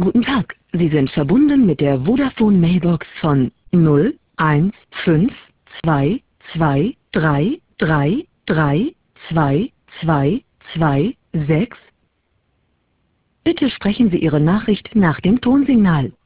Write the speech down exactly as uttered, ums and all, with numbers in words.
Guten Tag, Sie sind verbunden mit der Vodafone Mailbox von null eins fünf zwei zwei drei drei drei zwei zwei zwei sechs. Bitte sprechen Sie Ihre Nachricht nach dem Tonsignal.